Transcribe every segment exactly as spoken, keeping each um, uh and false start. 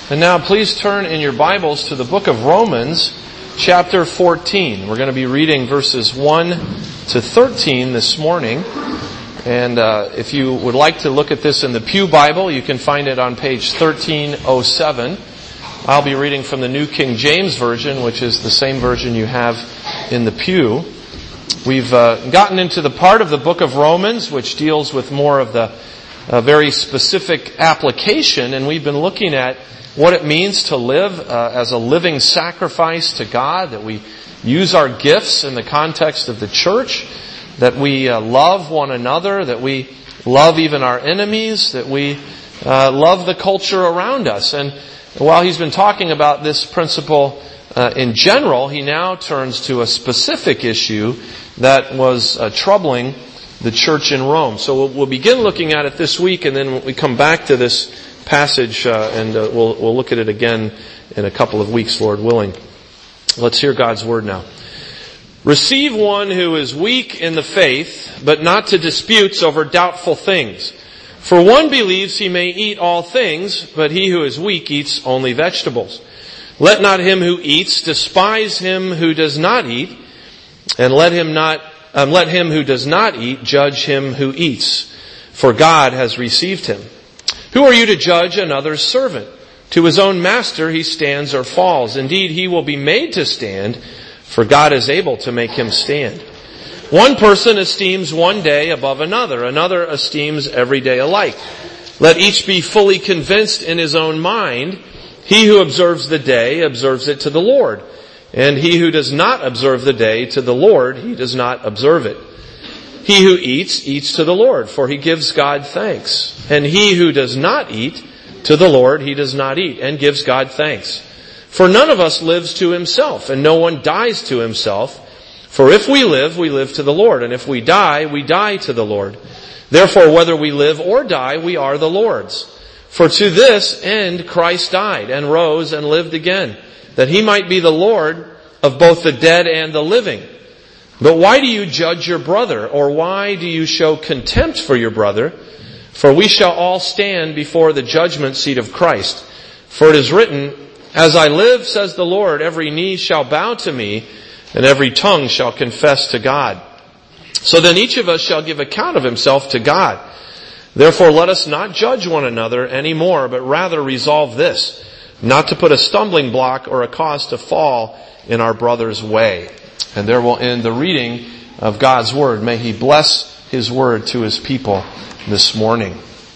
And now please turn in your Bibles to the book of Romans, chapter fourteen. We're going to be reading verses one to thirteen this morning. And uh, if you would like to look at this in the Pew Bible, you can find it on page thirteen oh seven. I'll be reading from the New King James Version, which is the same version you have in the pew. We've uh, gotten into the part of the book of Romans which deals with more of the uh, very specific application, and we've been looking at what it means to live uh, as a living sacrifice to God, that we use our gifts in the context of the church, that we uh, love one another, that we love even our enemies, that we uh, love the culture around us. And while he's been talking about this principle uh, in general, he now turns to a specific issue that was uh, troubling the church in Rome. So we'll, we'll begin looking at it this week, and then we come back to this passage, uh, and uh, we'll, we'll look at it again in a couple of weeks, Lord willing. Let's hear God's word now. Receive one who is weak in the faith, but not to disputes over doubtful things. For one believes he may eat all things, but he who is weak eats only vegetables. Let not him who eats despise him who does not eat, and let him not um, let him who does not eat judge him who eats, for God has received him. Who are you to judge another's servant? To his own master he stands or falls. Indeed, he will be made to stand, for God is able to make him stand. One person esteems one day above another. Another esteems every day alike. Let each be fully convinced in his own mind. He who observes the day observes it to the Lord. And he who does not observe the day to the Lord, he does not observe it. He who eats, eats to the Lord, for he gives God thanks. And he who does not eat, to the Lord he does not eat, and gives God thanks. For none of us lives to himself, and no one dies to himself. For if we live, we live to the Lord, and if we die, we die to the Lord. Therefore, whether we live or die, we are the Lord's. For to this end Christ died, and rose, and lived again, that he might be the Lord of both the dead and the living. But why do you judge your brother, or why do you show contempt for your brother? For we shall all stand before the judgment seat of Christ. For it is written, As I live, says the Lord, every knee shall bow to me, and every tongue shall confess to God. So then each of us shall give account of himself to God. Therefore let us not judge one another any more, but rather resolve this, not to put a stumbling block or a cause to fall in our brother's way. And there will end the reading of God's Word. May He bless His Word to His people this morning.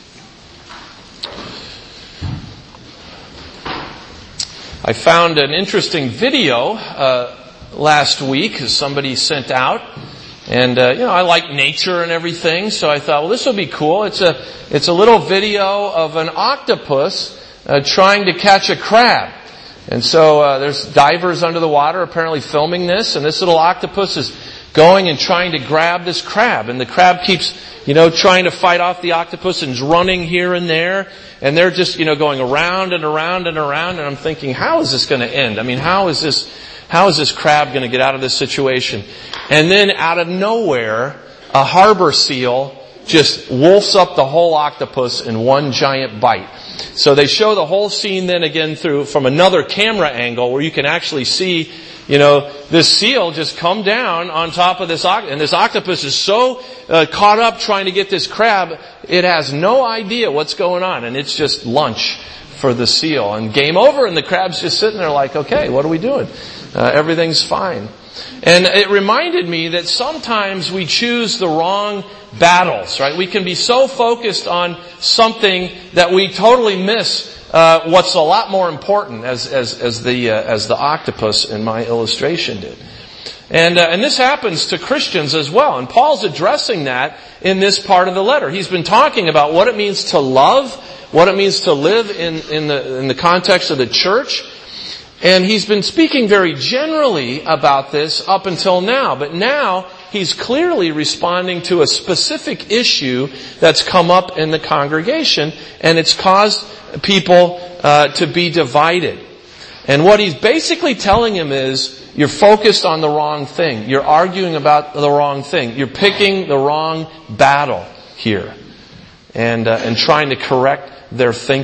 I found an interesting video uh, last week somebody sent out. And, uh, you know, I like nature and everything, so I thought, well, this will be cool. It's a, it's a little video of an octopus uh, trying to catch a crab. And so uh, there's divers under the water apparently filming this, and this little octopus is going and trying to grab this crab. And the crab keeps, you know, trying to fight off the octopus and is running here and there. And they're just, you know, going around and around and around. And I'm thinking, how is this going to end? I mean, how is this, how is this crab going to get out of this situation? And then out of nowhere, a harbor seal just wolfs up the whole octopus in one giant bite. So they show the whole scene then again through from another camera angle where you can actually see, you know, this seal just come down on top of this octopus. And this octopus is so uh, caught up trying to get this crab, it has no idea what's going on. And it's just lunch for the seal. And game over, and the crab's just sitting there like, okay, what are we doing? Uh, everything's fine. And it reminded me that sometimes we choose the wrong battles, right? We can be so focused on something that we totally miss uh, what's a lot more important, as as as the uh, as the octopus in my illustration did. And uh, and this happens to Christians as well. And Paul's addressing that in this part of the letter. He's been talking about what it means to love, what it means to live in in the in the context of the church. And he's been speaking very generally about this up until now. But now he's clearly responding to a specific issue that's come up in the congregation. And it's caused people uh, to be divided. And what he's basically telling him is, you're focused on the wrong thing. You're arguing about the wrong thing. You're picking the wrong battle here. And, uh, and trying to correct their thinking.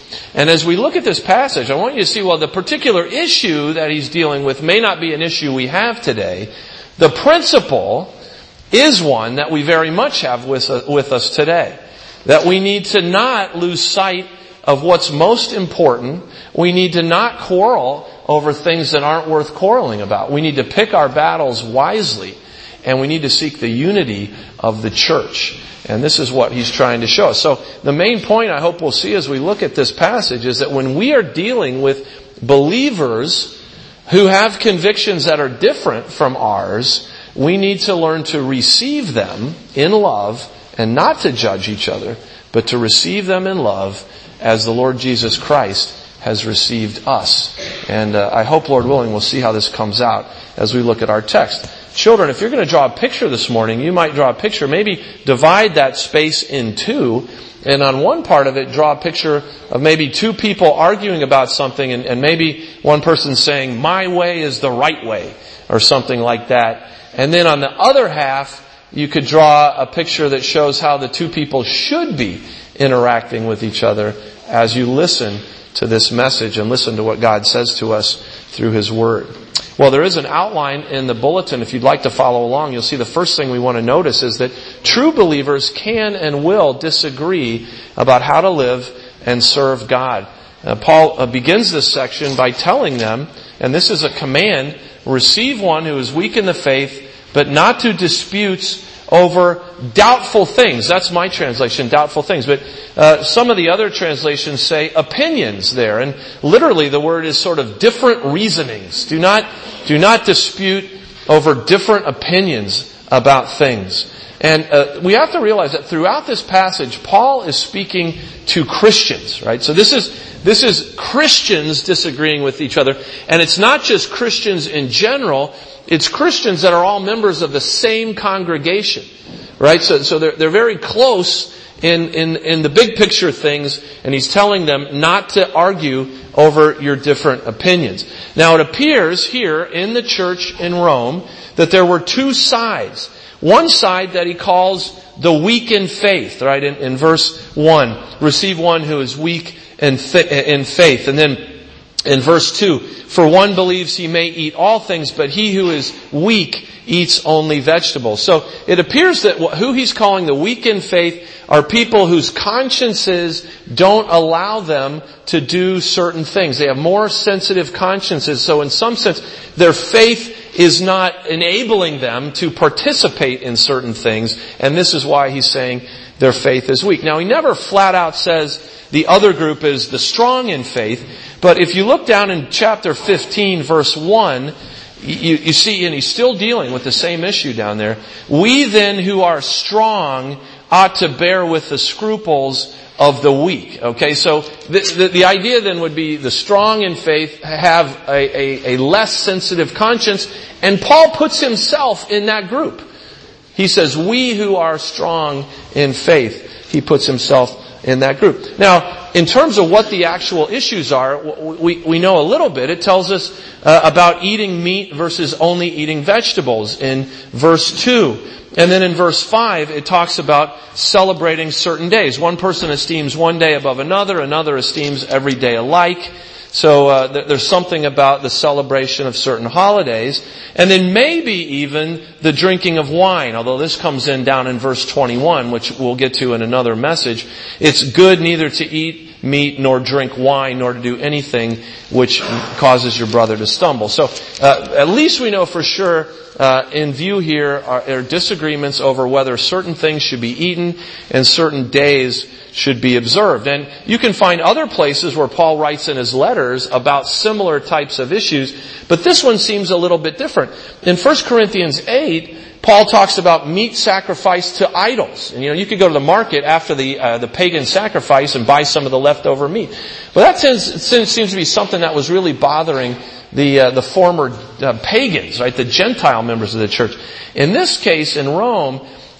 And as we look at this passage, I want you to see, well, the particular issue that he's dealing with may not be an issue we have today. The principle is one that we very much have with, uh, with us today. That we need to not lose sight of what's most important. We need to not quarrel over things that aren't worth quarreling about. We need to pick our battles wisely, and we need to seek the unity of the church. And this is what he's trying to show us. So the main point I hope we'll see as we look at this passage is that when we are dealing with believers who have convictions that are different from ours, we need to learn to receive them in love and not to judge each other, but to receive them in love as the Lord Jesus Christ has received us. And uh, I hope, Lord willing, we'll see how this comes out as we look at our text. Children, if you're going to draw a picture this morning, you might draw a picture. Maybe divide that space in two. And on one part of it, draw a picture of maybe two people arguing about something. And, and maybe one person saying, my way is the right way, or something like that. And then on the other half, you could draw a picture that shows how the two people should be interacting with each other as you listen to this message and listen to what God says to us through His Word. Well, there is an outline in the bulletin. If you'd like to follow along, you'll see the first thing we want to notice is that true believers can and will disagree about how to live and serve God. Uh, Paul uh, begins this section by telling them, and this is a command, receive one who is weak in the faith, but not to disputes over doubtful things. That's my translation, doubtful things. But uh, some of the other translations say opinions there. And literally the word is sort of different reasonings. Do not, do not dispute over different opinions about things. And uh, we have to realize that throughout this passage, Paul is speaking to Christians, right? So this is this is Christians disagreeing with each other. And it's not just Christians in general. It's Christians that are all members of the same congregation, right? So, so they're, they're very close in, in, in the big picture things, and he's telling them not to argue over your different opinions. Now it appears here in the church in Rome that there were two sides. One side that he calls the weak in faith, right? In, in verse one, receive one who is weak in, in faith. And then in verse two, for one believes he may eat all things, but he who is weak eats only vegetables. So it appears that who he's calling the weak in faith are people whose consciences don't allow them to do certain things. They have more sensitive consciences. So in some sense, their faith is not enabling them to participate in certain things. And this is why he's saying their faith is weak. Now he never flat out says the other group is the strong in faith. But if you look down in chapter fifteen, verse one, you, you see, and he's still dealing with the same issue down there. We then who are strong ought to bear with the scruples of the weak. Okay, so the, the, the idea then would be the strong in faith have a, a, a less sensitive conscience, and Paul puts himself in that group. He says, we who are strong in faith. He puts himself in that group. Now, in terms of what the actual issues are, we, we know a little bit. It tells us uh, about eating meat versus only eating vegetables in verse two. And then in verse five, it talks about celebrating certain days. One person esteems one day above another, another esteems every day alike. So uh, th- there's something about the celebration of certain holidays. And then maybe even the drinking of wine, although this comes in down in verse twenty-one, which we'll get to in another message. It's good neither to eat meat nor drink wine nor to do anything which causes your brother to stumble. So uh, at least we know for sure uh, in view here are, are disagreements over whether certain things should be eaten and certain days should be observed. And you can find other places where Paul writes in his letters about similar types of issues, but this one seems a little bit different. In First Corinthians eight, Paul talks about meat sacrificed to idols. And you know, you could go to the market after the uh, the pagan sacrifice and buy some of the leftover meat. Well, that seems, seems to be something that was really bothering the uh, the former uh, pagans, right? The Gentile members of the church. In this case, in Rome,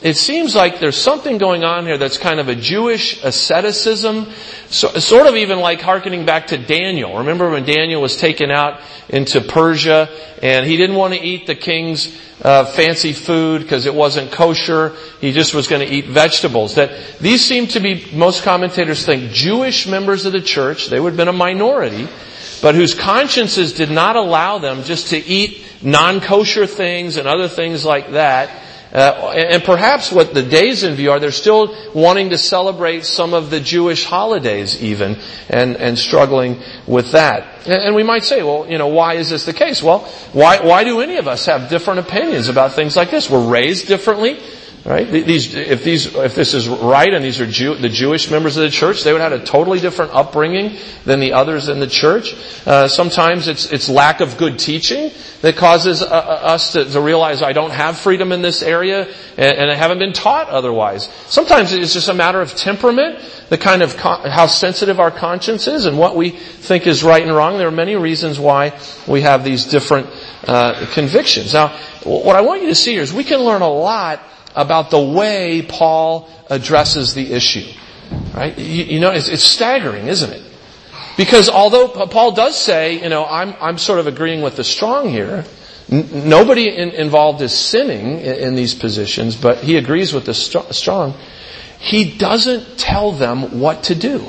it seems like there's something going on here that's kind of a Jewish asceticism, so, sort of even like hearkening back to Daniel. Remember when Daniel was taken out into Persia and he didn't want to eat the king's uh, fancy food because it wasn't kosher. He just was going to eat vegetables. That these seem to be, most commentators think, Jewish members of the church. They would have been a minority, but whose consciences did not allow them just to eat non-kosher things and other things like that. Uh, and perhaps what the days in view are, they're still wanting to celebrate some of the Jewish holidays even, and, and struggling with that. And, and we might say, well, you know, why is this the case? Well, why, why do any of us have different opinions about things like this? We're raised differently. Right? These, if these, if this is right, and these are Jew, the Jewish members of the church, they would have had a totally different upbringing than the others in the church. Uh, sometimes it's it's lack of good teaching that causes uh, us to, to realize I don't have freedom in this area, and, and I haven't been taught otherwise. Sometimes it's just a matter of temperament, the kind of con- how sensitive our conscience is, and what we think is right and wrong. There are many reasons why we have these different uh, convictions. Now, what I want you to see here is we can learn a lot about the way Paul addresses the issue. Right? You, you know, it's, it's staggering, isn't it? Because although Paul does say, you know, I'm, I'm sort of agreeing with the strong here. N- nobody in, involved is sinning in, in these positions, but he agrees with the st- strong. He doesn't tell them what to do.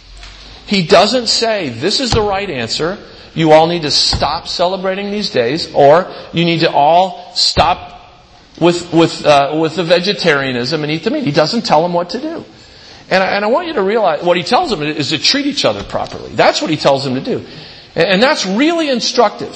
He doesn't say, this is the right answer. You all need to stop celebrating these days, or you need to all stop with with uh, with the vegetarianism and eat the meat. He doesn't tell them what to do. And I, and I want you to realize, what he tells them is to treat each other properly. That's what he tells them to do. And, and that's really instructive.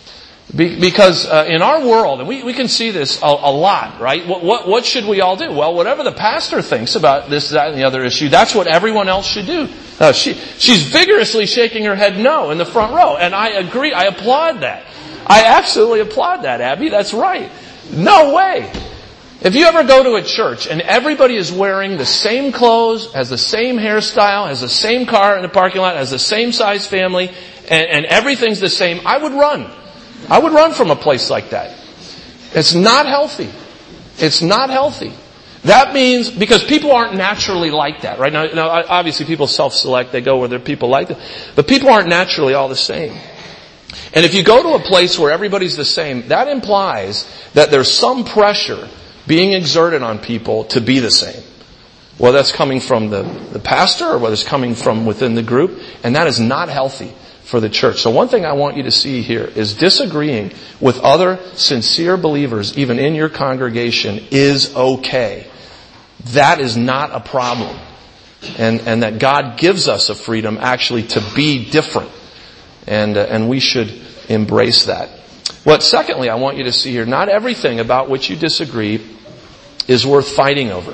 Be, because uh, in our world, and we, we can see this a, a lot, right? What, what what should we all do? Well, whatever the pastor thinks about this, that, and the other issue, that's what everyone else should do. Uh, she She's vigorously shaking her head no in the front row. And I agree, I applaud that. I absolutely applaud that, Abby. That's right. No way. If you ever go to a church and everybody is wearing the same clothes, has the same hairstyle, has the same car in the parking lot, has the same size family, and, and everything's the same, I would run. I would run from a place like that. It's not healthy. It's not healthy. That means, because people aren't naturally like that, right? Now, now obviously people self-select, they go where there are people like that, but people aren't naturally all the same. And if you go to a place where everybody's the same, that implies that there's some pressure being exerted on people to be the same. Whether that's coming from the, the pastor or whether it's coming from within the group. And that is not healthy for the church. So one thing I want you to see here is disagreeing with other sincere believers, even in your congregation, is okay. That is not a problem. And, and that God gives us a freedom actually to be different. And, uh, and we should embrace that. But secondly, I want you to see here, not everything about which you disagree is worth fighting over.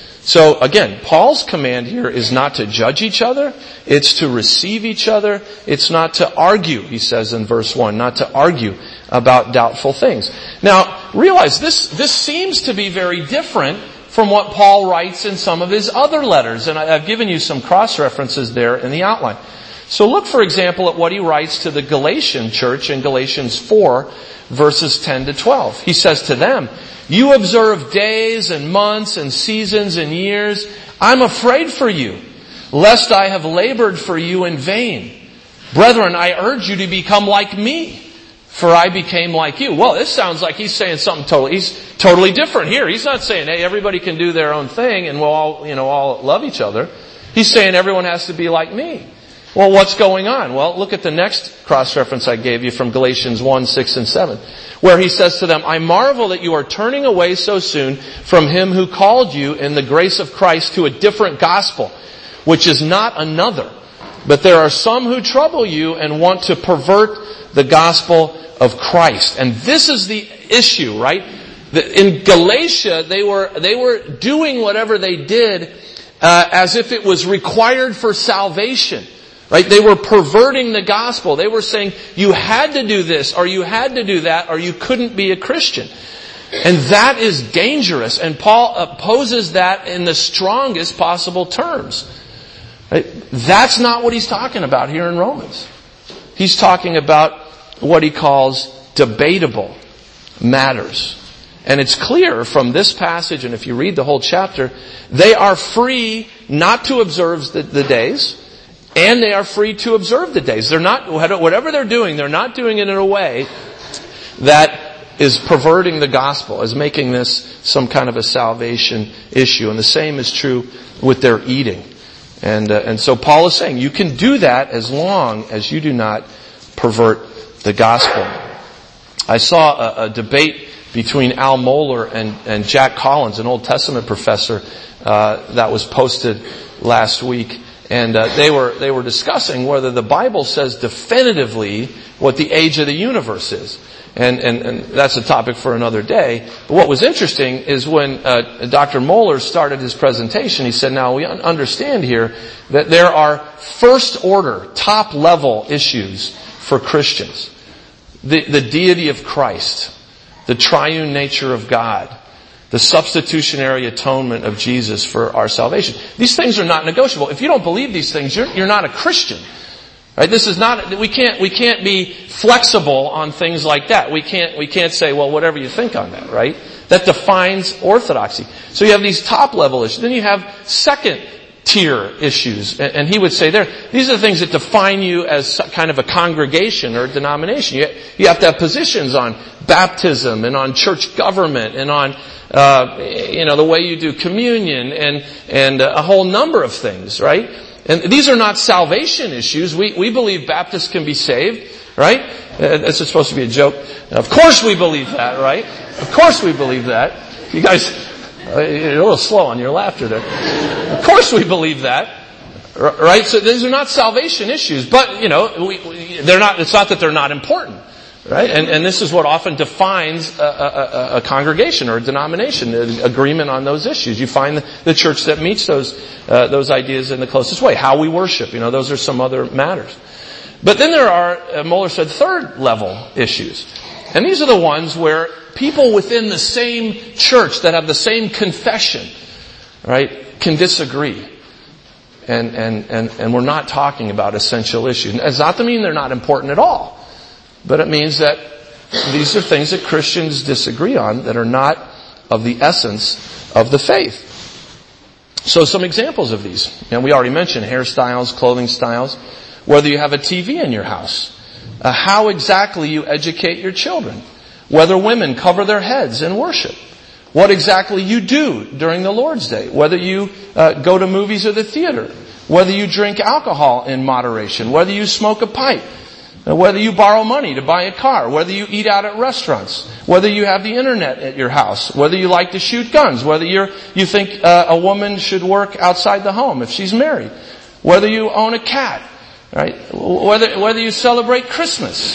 So again, Paul's command here is not to judge each other. It's to receive each other. It's not to argue, he says in verse one, not to argue about doubtful things. Now, realize this, this seems to be very different from what Paul writes in some of his other letters. And I've given you some cross-references there in the outline. So look, for example, at what he writes to the Galatian church in Galatians four, verses ten to twelve. He says to them, "You observe days and months and seasons and years. I'm afraid for you, lest I have labored for you in vain. Brethren, I urge you to become like me, for I became like you." Well, this sounds like he's saying something totally, he's totally different here. He's not saying, hey, everybody can do their own thing and we'll all, you know, all love each other. He's saying everyone has to be like me. Well, what's going on? Well, look at the next cross-reference I gave you from Galatians one, six, and seven, where he says to them, "I marvel that you are turning away so soon from him who called you in the grace of Christ to a different gospel, which is not another. But there are some who trouble you and want to pervert the gospel of Christ." And this is the issue, right? In Galatia, they were, they were doing whatever they did uh, as if it was required for salvation. Right? They were perverting the gospel. They were saying you had to do this or you had to do that or you couldn't be a Christian. And that is dangerous. And Paul opposes that in the strongest possible terms. Right? That's not what he's talking about here in Romans. He's talking about what he calls debatable matters. And it's clear from this passage, and if you read the whole chapter, they are free not to observe the, the days, and they are free to observe the days. They're not, whatever they're doing, they're not doing it in a way that is perverting the gospel, is making this some kind of a salvation issue. And the same is true with their eating. And, uh, and so Paul is saying, you can do that as long as you do not pervert the gospel. I saw a, a debate between Al Mohler and, and Jack Collins, an Old Testament professor, uh, that was posted last week. And uh, they were they were discussing whether the Bible says definitively what the age of the universe is. And, and, and that's a topic for another day. But what was interesting is when uh, Doctor Mohler started his presentation, he said, now we understand here that there are first order, top level issues for Christians. The, the deity of Christ, the triune nature of God, the substitutionary atonement of Jesus for our salvation. These things are not negotiable. If you don't believe these things, you're, you're not a Christian. Right? This is not, we can't, we can't be flexible on things like that. We can't, we can't say, well, whatever you think on that, right? That defines orthodoxy. So you have these top level issues. Then you have second tier issues. And he would say there, these are the things that define you as kind of a congregation or a denomination. You, you have to have positions on baptism and on church government and on, uh, you know, the way you do communion and, and a whole number of things, right? And these are not salvation issues. We, we believe Baptists can be saved, right? Uh, this is supposed to be a joke. Of course we believe that, right? Of course we believe that. You guys, uh, you're a little slow on your laughter there. Of course we believe that, right? So these are not salvation issues, but, you know, we, we, they're not, it's not that they're not important. Right? And, and this is what often defines a, a, a congregation or a denomination, an agreement on those issues. You find the, the church that meets those, uh, those ideas in the closest way. How we worship, you know, those are some other matters. But then there are, uh, Mohler said, third level issues. And these are the ones where people within the same church that have the same confession, right, can disagree. And, and, and, and we're not talking about essential issues. It's not to mean they're not important at all. But it means that these are things that Christians disagree on that are not of the essence of the faith. So some examples of these. And we already mentioned hairstyles, clothing styles, whether you have a T V in your house, uh, how exactly you educate your children, whether women cover their heads in worship, what exactly you do during the Lord's Day, whether you uh, go to movies or the theater, whether you drink alcohol in moderation, whether you smoke a pipe, whether you borrow money to buy a car, whether you eat out at restaurants, whether you have the internet at your house, whether you like to shoot guns, whether you're, you think uh, a woman should work outside the home if she's married, whether you own a cat, right? Whether, whether you celebrate Christmas.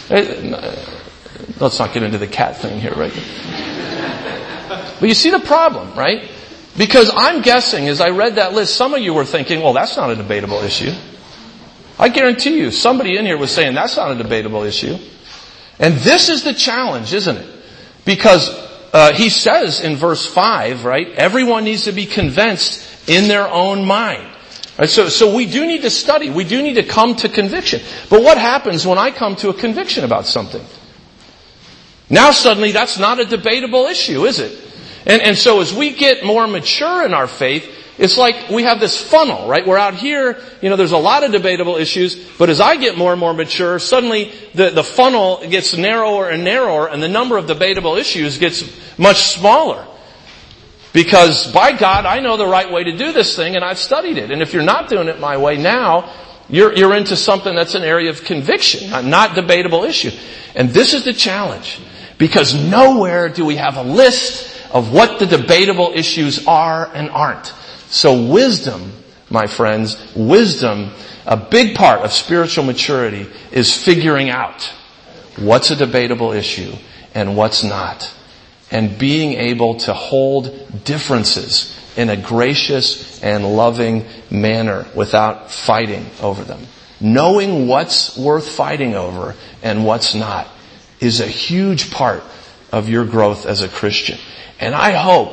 Let's not get into the cat thing here, right? But you see the problem, right? Because I'm guessing as I read that list, some of you were thinking, well, that's not a debatable issue. I guarantee you, somebody in here was saying that's not a debatable issue. And this is the challenge, isn't it? Because uh, he says in verse five, right, everyone needs to be convinced in their own mind. Right, so, so we do need to study. We do need to come to conviction. But what happens when I come to a conviction about something? Now suddenly that's not a debatable issue, is it? And, and so as we get more mature in our faith, it's like we have this funnel, right? We're out here, you know, there's a lot of debatable issues, but as I get more and more mature, suddenly the, the funnel gets narrower and narrower, and the number of debatable issues gets much smaller. Because by God, I know the right way to do this thing, and I've studied it. And if you're not doing it my way now, you're, you're into something that's an area of conviction, a not debatable issue. And this is the challenge. Because nowhere do we have a list of what the debatable issues are and aren't. So wisdom, my friends, wisdom, a big part of spiritual maturity is figuring out what's a debatable issue and what's not. And being able to hold differences in a gracious and loving manner without fighting over them. Knowing what's worth fighting over and what's not is a huge part of your growth as a Christian. And I hope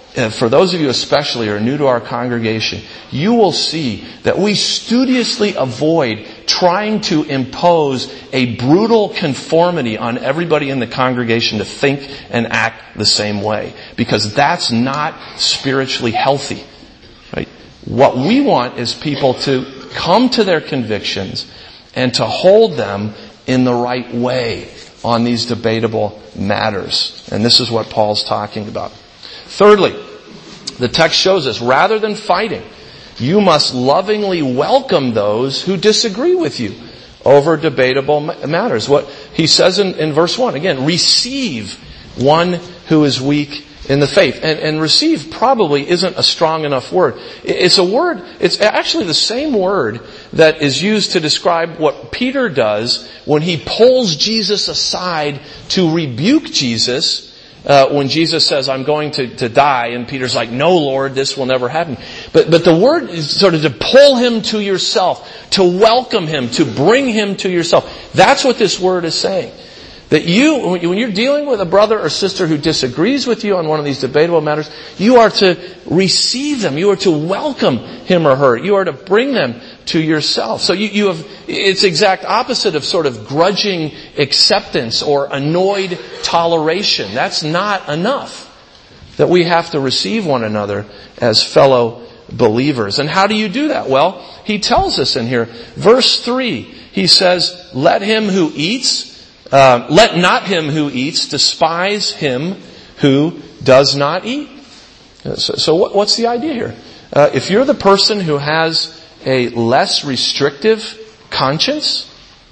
uh, for those of you especially who are new to our congregation, you will see that we studiously avoid trying to impose a brutal conformity on everybody in the congregation to think and act the same way, because that's not spiritually healthy. Right? What we want is people to come to their convictions and to hold them in the right way on these debatable matters. And this is what Paul's talking about. Thirdly, the text shows us, rather than fighting, you must lovingly welcome those who disagree with you over debatable matters. What he says in, in verse one, again, receive one who is weak in the faith. And, and receive probably isn't a strong enough word. It's a word, it's actually the same word that is used to describe what Peter does when he pulls Jesus aside to rebuke Jesus uh, when Jesus says, I'm going to, to die. And Peter's like, no, Lord, this will never happen. But, but the word is sort of to pull him to yourself, to welcome him, to bring him to yourself. That's what this word is saying. That you, when you're dealing with a brother or sister who disagrees with you on one of these debatable matters, you are to receive them. You are to welcome him or her. You are to bring them to yourself. So you, you have, it's exact opposite of sort of grudging acceptance or annoyed toleration. That's not enough. That we have to receive one another as fellow believers. And how do you do that? Well, he tells us in here, verse three, he says, let him who eats Uh, let not him who eats despise him who does not eat. So, so what, what's the idea here? Uh, if you're the person who has a less restrictive conscience,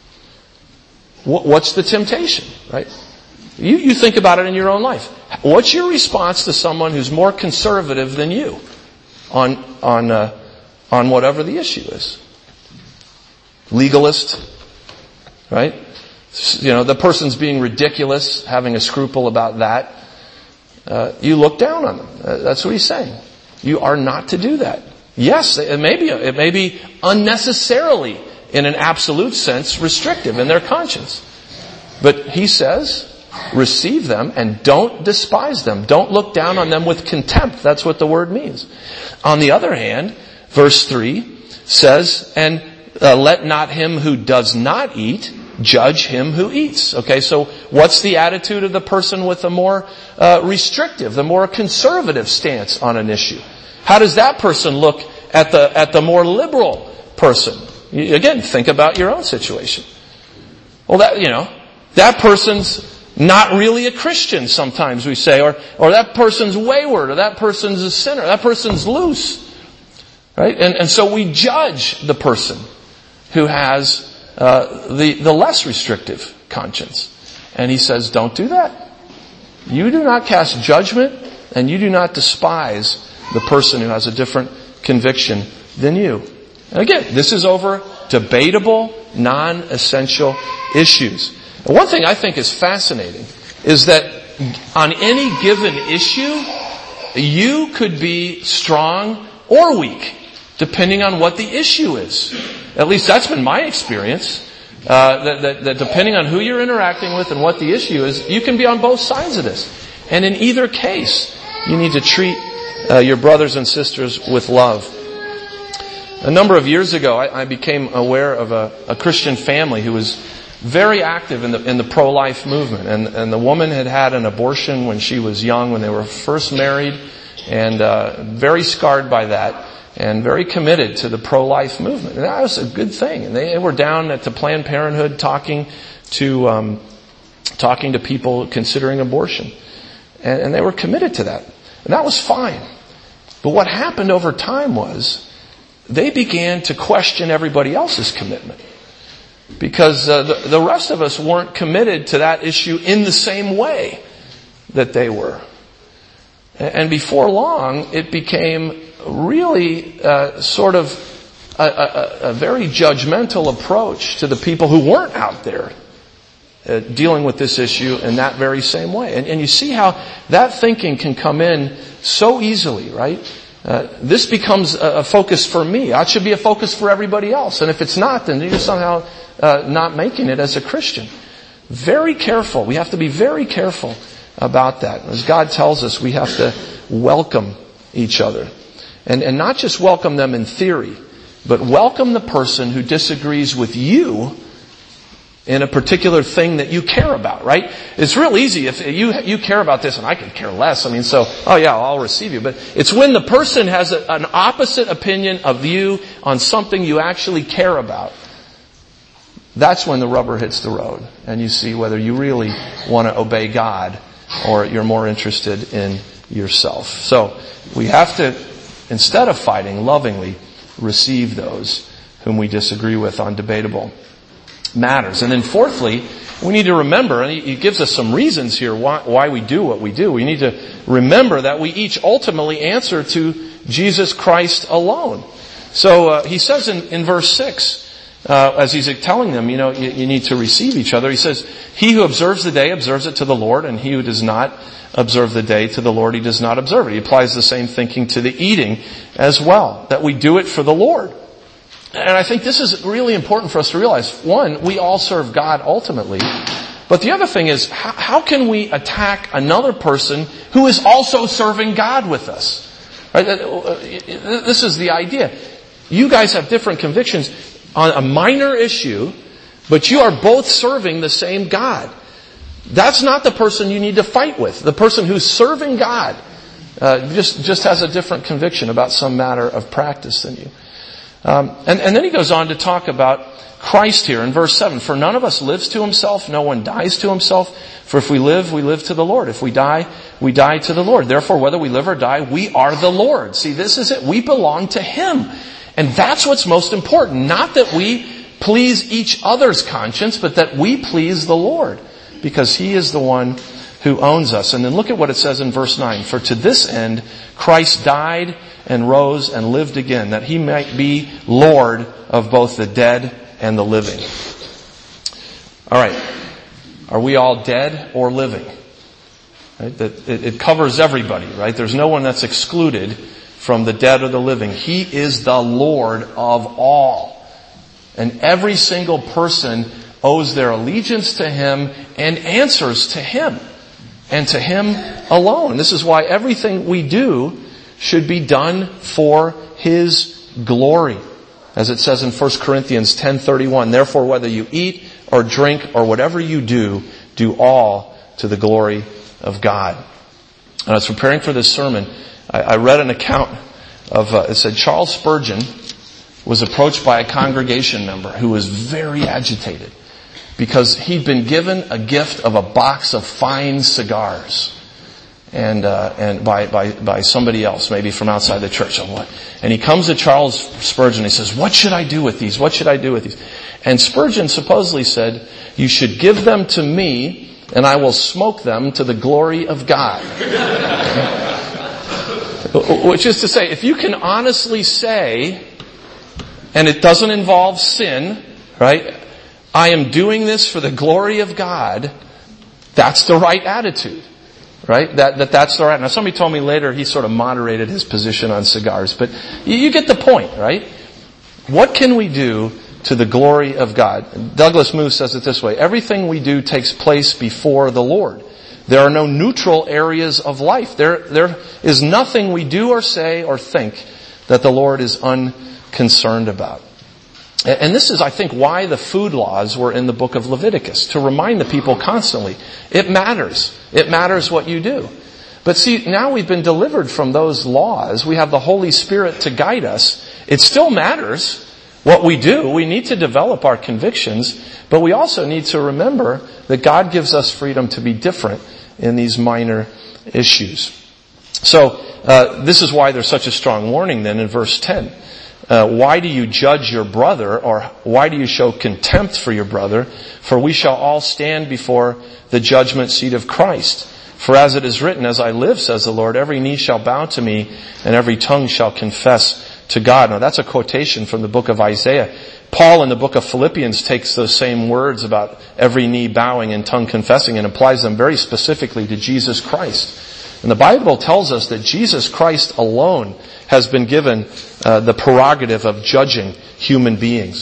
what, what's the temptation, right? You, you think about it in your own life. What's your response to someone who's more conservative than you on on uh, on whatever the issue is? Legalist, right? You know, the person's being ridiculous, having a scruple about that. Uh, you look down on them. Uh, that's what he's saying. You are not to do that. Yes, it may be, it may be unnecessarily, in an absolute sense, restrictive in their conscience. But he says, receive them and don't despise them. Don't look down on them with contempt. That's what the word means. On the other hand, verse three says, and uh, let not him who does not eat judge him who eats. Okay, so what's the attitude of the person with the more uh, restrictive, the more conservative stance on an issue? How does that person look at the at the more liberal person? You, again, think about your own situation. Well, that you know, that person's not really a Christian. Sometimes we say, or or that person's wayward, or that person's a sinner, that person's loose, right? And and so we judge the person who has Uh, the, the less restrictive conscience. And he says, don't do that. You do not cast judgment, and you do not despise the person who has a different conviction than you. And again, this is over debatable, non-essential issues. And one thing I think is fascinating is that on any given issue, you could be strong or weak, depending on what the issue is. At least that's been my experience. Uh, that, that, that depending on who you're interacting with and what the issue is, you can be on both sides of this. And in either case, you need to treat uh, your brothers and sisters with love. A number of years ago, I, I became aware of a, a Christian family who was very active in the in the pro-life movement. And, and the woman had had an abortion when she was young, when they were first married, and uh, very scarred by that. And very committed to the pro-life movement. And that was a good thing. And they were down at the Planned Parenthood talking to um, talking to people considering abortion. And, and they were committed to that. And that was fine. But what happened over time was they began to question everybody else's commitment. Because uh, the, the rest of us weren't committed to that issue in the same way that they were. And before long, it became really uh, sort of a, a, a very judgmental approach to the people who weren't out there uh, dealing with this issue in that very same way. And, and you see how that thinking can come in so easily, right? Uh, this becomes a, a focus for me. That should be a focus for everybody else. And if it's not, then you're somehow uh, not making it as a Christian. Very careful. We have to be very careful about that. As God tells us, we have to welcome each other. And, and not just welcome them in theory, but welcome the person who disagrees with you in a particular thing that you care about, right? It's real easy if you you care about this and I could care less. I mean, so, oh yeah, I'll receive you. But it's when the person has a, an opposite opinion of you on something you actually care about. That's when the rubber hits the road. And you see whether you really want to obey God or you're more interested in yourself. So we have to, instead of fighting, lovingly receive those whom we disagree with on debatable matters. And then fourthly, we need to remember, and he gives us some reasons here why, why we do what we do. We need to remember that we each ultimately answer to Jesus Christ alone. So uh, he says in, in verse six, uh, as he's telling them, you know, you, you need to receive each other. He says, he who observes the day observes it to the Lord, and he who does not observe the day to the Lord, he does not observe it. He applies the same thinking to the eating as well, that we do it for the Lord. And I think this is really important for us to realize. One, we all serve God ultimately. But the other thing is, how, how can we attack another person who is also serving God with us? Right? This is the idea. You guys have different convictions on a minor issue, but you are both serving the same God. That's not the person you need to fight with. The person who's serving God uh, just, just has a different conviction about some matter of practice than you. Um, and, and then he goes on to talk about Christ here in verse seven. For none of us lives to himself, no one dies to himself. For if we live, we live to the Lord. If we die, we die to the Lord. Therefore, whether we live or die, we are the Lord. See, this is it. We belong to Him. And that's what's most important. Not that we please each other's conscience, but that we please the Lord. Because He is the one who owns us. And then look at what it says in verse nine. For to this end, Christ died and rose and lived again, that He might be Lord of both the dead and the living. All right. Are we all dead or living? Right? That it, it covers everybody, right? There's no one that's excluded from the dead or the living. He is the Lord of all. And every single person owes their allegiance to Him and answers to Him and to Him alone. This is why everything we do should be done for His glory. As it says in First Corinthians ten thirty-one, therefore whether you eat or drink or whatever you do, do all to the glory of God. And I was preparing for this sermon, I, I read an account of, uh, it said Charles Spurgeon was approached by a congregation member who was very agitated because he'd been given a gift of a box of fine cigars. And, uh, and by, by, by somebody else, maybe from outside the church. And, what? and he comes to Charles Spurgeon and he says, what should I do with these? What should I do with these? And Spurgeon supposedly said, you should give them to me and I will smoke them to the glory of God. Which is to say, if you can honestly say, and it doesn't involve sin, right? I am doing this for the glory of God, that's the right attitude. Right? That, that that's the right. Now somebody told me later he sort of moderated his position on cigars, but you, you get the point, right? What can we do to the glory of God? Douglas Moo says it this way, everything we do takes place before the Lord. There are no neutral areas of life. There, there is nothing we do or say or think that the Lord is unconcerned about. And this is, I think, why the food laws were in the book of Leviticus, to remind the people constantly, it matters. It matters what you do. But see, now we've been delivered from those laws. We have the Holy Spirit to guide us. It still matters what we do. We need to develop our convictions, but we also need to remember that God gives us freedom to be different in these minor issues. So, uh, this is why there's such a strong warning then in verse ten. Uh, why do you judge your brother, or why do you show contempt for your brother? For we shall all stand before the judgment seat of Christ. For as it is written, as I live, says the Lord, every knee shall bow to me, and every tongue shall confess to God. Now that's a quotation from the book of Isaiah. Paul in the book of Philippians takes those same words about every knee bowing and tongue confessing and applies them very specifically to Jesus Christ. And the Bible tells us that Jesus Christ alone has been given uh, the prerogative of judging human beings.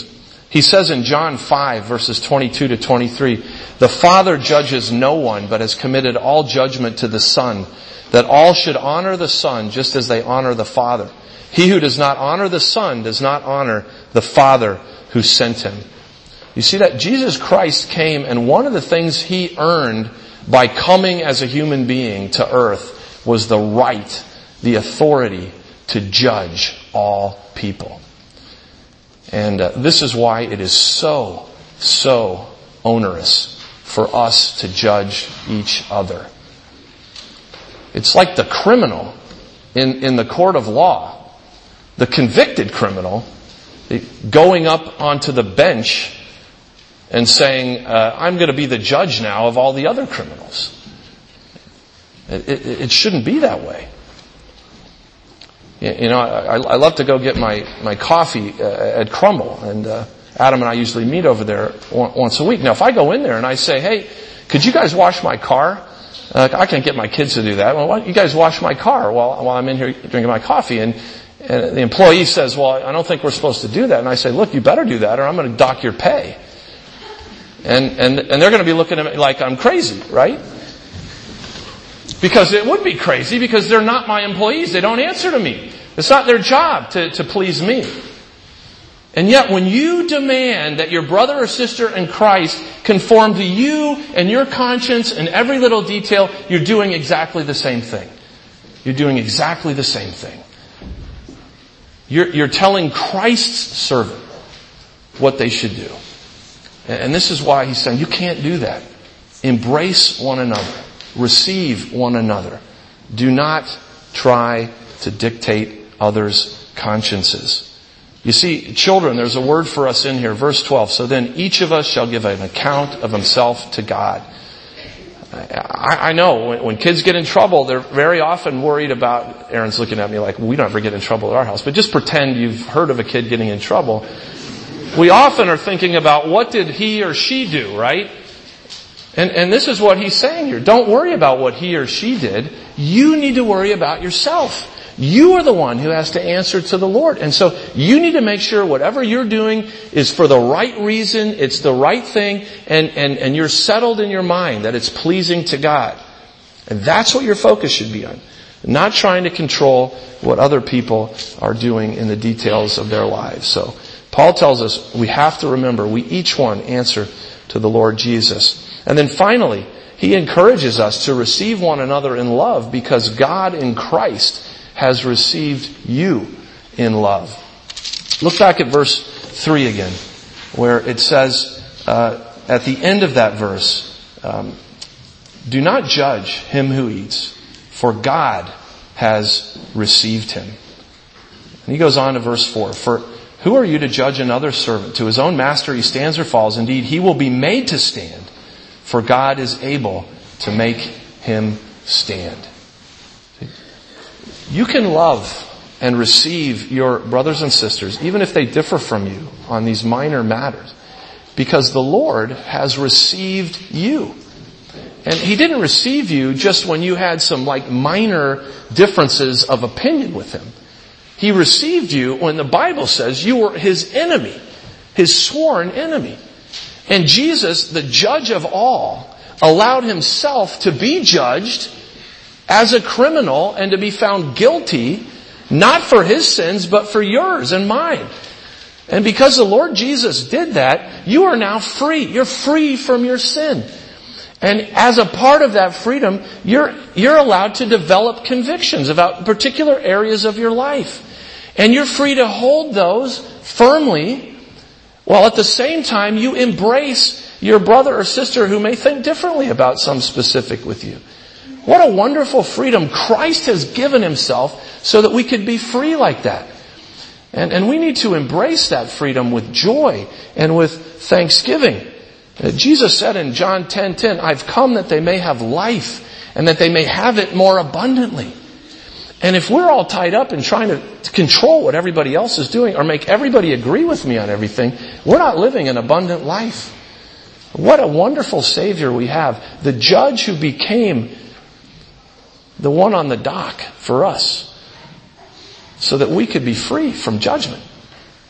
He says in John five, verses twenty-two to twenty-three, "The Father judges no one, but has committed all judgment to the Son, that all should honor the Son just as they honor the Father. He who does not honor the Son does not honor the Father who sent him." You see that Jesus Christ came, and one of the things He earned by coming as a human being to earth was the right, the authority to judge all people. And uh, this is why it is so, so onerous for us to judge each other. It's like the criminal in, in the court of law, the convicted criminal, going up onto the bench and saying, uh, I'm going to be the judge now of all the other criminals. It, it, it shouldn't be that way. You know, I, I love to go get my, my coffee uh, at Crumble, and uh, Adam and I usually meet over there once a week. Now, if I go in there and I say, "Hey, could you guys wash my car?" Uh, I can't get my kids to do that. Well, why don't you guys wash my car while, while I'm in here drinking my coffee? And, and the employee says, "Well, I don't think we're supposed to do that." And I say, "Look, you better do that, or I'm going to dock your pay." And and and they're going to be looking at me like I'm crazy, right? Because it would be crazy, because they're not my employees. They don't answer to me. It's not their job to, to please me. And yet when you demand that your brother or sister in Christ conform to you and your conscience in every little detail, you're doing exactly the same thing. You're doing exactly the same thing. You're, you're telling Christ's servant what they should do. And this is why He's saying, you can't do that. Embrace one another. Receive one another. Do not try to dictate others' consciences. You see, children, there's a word for us in here, verse twelve. "So then each of us shall give an account of himself to God." I, I know when, when kids get in trouble, they're very often worried about, Aaron's looking at me like, we don't ever get in trouble at our house, but just pretend you've heard of a kid getting in trouble. We often are thinking about, what did he or she do, right? And, and this is what He's saying here. Don't worry about what he or she did. You need to worry about yourself. You are the one who has to answer to the Lord. And so you need to make sure whatever you're doing is for the right reason, it's the right thing, and, and, and you're settled in your mind that it's pleasing to God. And that's what your focus should be on. Not trying to control what other people are doing in the details of their lives. So Paul tells us we have to remember we each one answer to the Lord Jesus. And then finally, he encourages us to receive one another in love, because God in Christ has received you in love. Look back at verse three again, where it says uh, at the end of that verse, um, "Do not judge him who eats, for God has received him." And he goes on to verse four, "For who are you to judge another servant? To his own master he stands or falls. Indeed, he will be made to stand, for God is able to make him stand." You can love and receive your brothers and sisters, even if they differ from you on these minor matters, because the Lord has received you. And He didn't receive you just when you had some like minor differences of opinion with Him. He received you when the Bible says you were His enemy, His sworn enemy. And Jesus, the judge of all, allowed Himself to be judged as a criminal and to be found guilty, not for His sins, but for yours and mine. And because the Lord Jesus did that, you are now free. You're free from your sin. And as a part of that freedom, you're, you're allowed to develop convictions about particular areas of your life. And you're free to hold those firmly, while at the same time you embrace your brother or sister who may think differently about some specific with you. What a wonderful freedom Christ has given Himself so that we could be free like that. And, and we need to embrace that freedom with joy and with thanksgiving. Uh, Jesus said in John ten ten, "I've come that they may have life and that they may have it more abundantly." And if we're all tied up in trying to, to control what everybody else is doing or make everybody agree with me on everything, we're not living an abundant life. What a wonderful Savior we have. The judge who became the one on the dock for us, so that we could be free from judgment.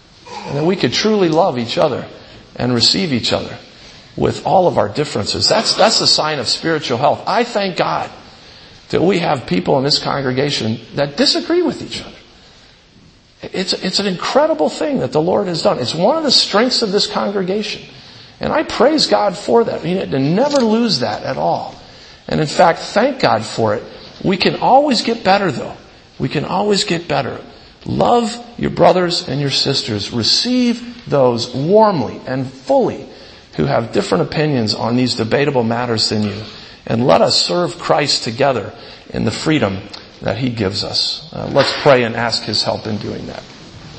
and that we could truly love each other and receive each other with all of our differences. That's, that's a sign of spiritual health. I thank God that we have people in this congregation that disagree with each other. It's, it's an incredible thing that the Lord has done. It's one of the strengths of this congregation. And I praise God for that. We need to never lose that at all. And in fact, thank God for it. We can always get better though. We can always get better. Love your brothers and your sisters. Receive those warmly and fully who have different opinions on these debatable matters than you. And let us serve Christ together in the freedom that He gives us. Uh, let's pray and ask His help in doing that.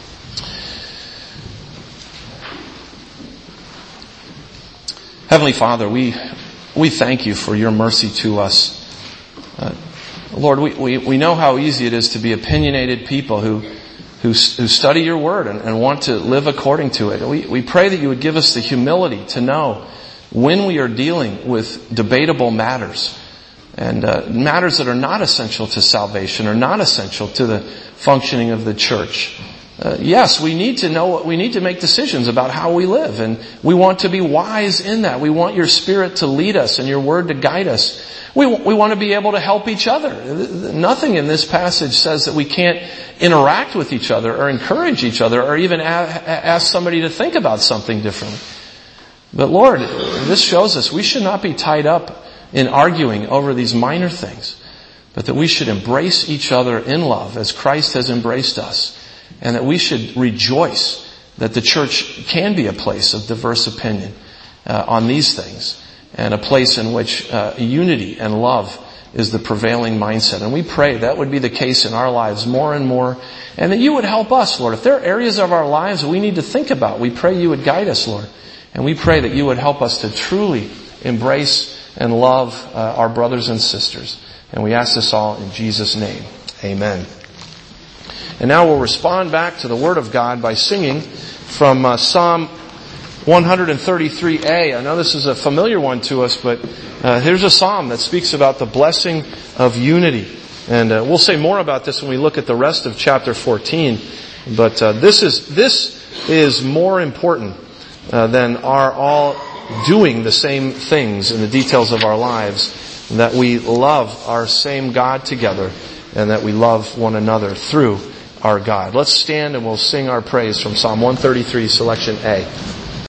Heavenly Father, we we thank You for Your mercy to us. Uh, Lord, we, we, we know how easy it is to be opinionated people who who, who study Your Word and, and want to live according to it. We, we pray that You would give us the humility to know when we are dealing with debatable matters and uh, matters that are not essential to salvation or not essential to the functioning of the church. Uh, yes, we need to know, we need to make decisions about how we live, and we want to be wise in that. We want Your Spirit to lead us and Your Word to guide us. We, we want to be able to help each other. Nothing in this passage says that we can't interact with each other or encourage each other or even a- ask somebody to think about something differently. But Lord, this shows us we should not be tied up in arguing over these minor things, but that we should embrace each other in love as Christ has embraced us. And that we should rejoice that the church can be a place of diverse opinion uh, on these things, and a place in which uh, unity and love is the prevailing mindset. And we pray that would be the case in our lives more and more, and that You would help us, Lord. If there are areas of our lives we need to think about, we pray You would guide us, Lord. And we pray that You would help us to truly embrace and love uh, our brothers and sisters. And we ask this all in Jesus' name. Amen. And now we'll respond back to the Word of God by singing from uh, Psalm one thirty-three A. I know this is a familiar one to us, but uh, here's a psalm that speaks about the blessing of unity. And uh, we'll say more about this when we look at the rest of chapter fourteen. But uh, this is this is more important uh, than our all doing the same things in the details of our lives, that we love our same God together and that we love one another through our God. Let's stand and we'll sing our praise from Psalm one thirty-three, selection A.